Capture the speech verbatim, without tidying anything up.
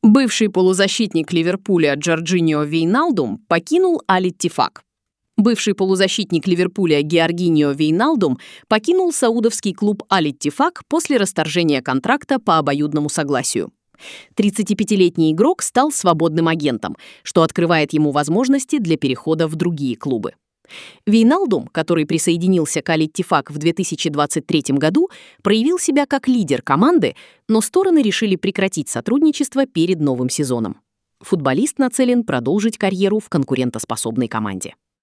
Бывший полузащитник Ливерпуля Джорджиньо Вейналдум покинул Аль-Иттифак. Бывший полузащитник Ливерпуля Георгиньо Вейналдум покинул саудовский клуб Аль-Иттифак после расторжения контракта по обоюдному согласию. тридцатипятилетний игрок стал свободным агентом, что открывает ему возможности для перехода в другие клубы. Вейналдум, который присоединился к Аль-Иттифак в две тысячи двадцать третьем году, проявил себя как лидер команды, но стороны решили прекратить сотрудничество перед новым сезоном. Футболист нацелен продолжить карьеру в конкурентоспособной команде.